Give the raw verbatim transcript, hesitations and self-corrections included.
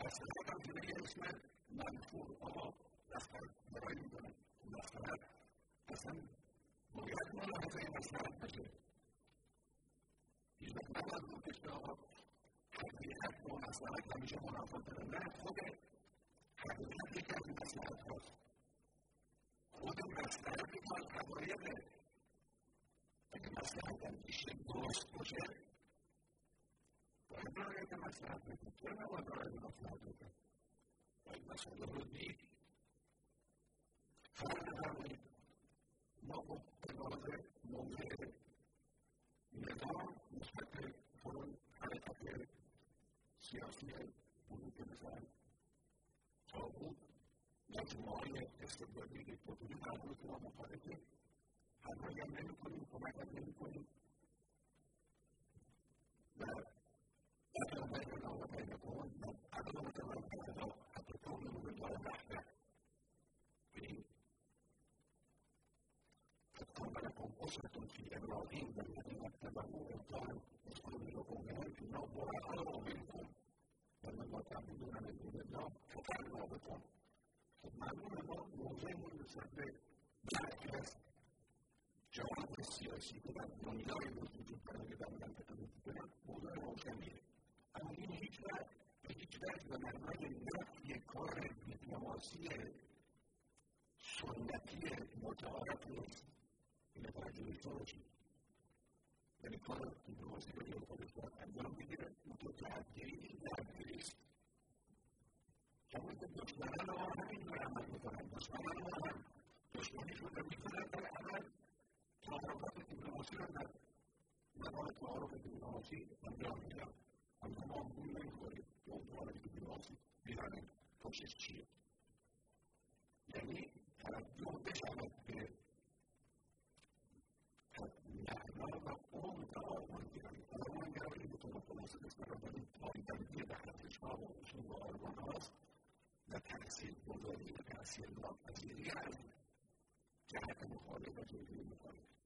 مسئلت هم جوره یه اسم منفور آقا مسئلت برایی میکنن مسئلت اصلا باید ملاحظه این مسئلت بشه هیچ وقت نباید بودش که آقا حقیقت با مسئلت همیشه منافات داره نه خود حقیقت یکی از این مسئلت هاست خود مسئلت یک از حقایقه اگه مسئلت هم بیشه درست باشه باید رعایت مسئلت بکنه چرا نباید رعایت مسئلت بکنه باید مسئله رو دید فرق نفرمایید ما با ابراز موضع نظام نسبت به فرون حرکت سیاسی بروک مثلا طاغوت مجموعه‌های استبدادی پوتینی قرار که ما مخالفیم همراهی هم نمی‌کنیم کمک هم نمی‌کنیم و عدم بیننا و بینکم عدم بیننا حتی تؤمنوا بالله وحده این قد كان لكم أسوة في إبراهيم والذين اتبعوه إذ قال ادخلوا لقومهم إنا براء منكم ومما تعبدون من دون الله كفرنا بكم خب معلومه ما موضعمون نسبت به برخی از جواب سیاسی که در دنیای روز وجود دارن که در منطقه وجود دارن موضوع روشنیه اما این هیچ وقت به هیچ وجه به معنای نفی کار دیپلماسی سنتی متعارف نیست این توجه داشته باشید یعنی کار دیپلماسی به جای خودش باید انجام بگیره متعدی این درگیری است همون که دشمنان ما همینجور عمل میکنن دشمنان ما هم دشمنیشون رو میکنن در عمل تعارفات دیپلماسی رو در مقام تعارف دیپلماسی انجام میدن اما ما هم بول نمیخوریم که اون تعارف دیپلماسی بیرانیم پشتش چیه یعنی توجه بشود به معنا و اون تعاونگرایی تعاونگرایی به طور خلاصه بسیار داریم پایبندی به ارزش‌ها و اصول و آرمان‌هاست و تأثیرگذاری و تأثیرناپذیری از جهت مخالف و جهت مخالف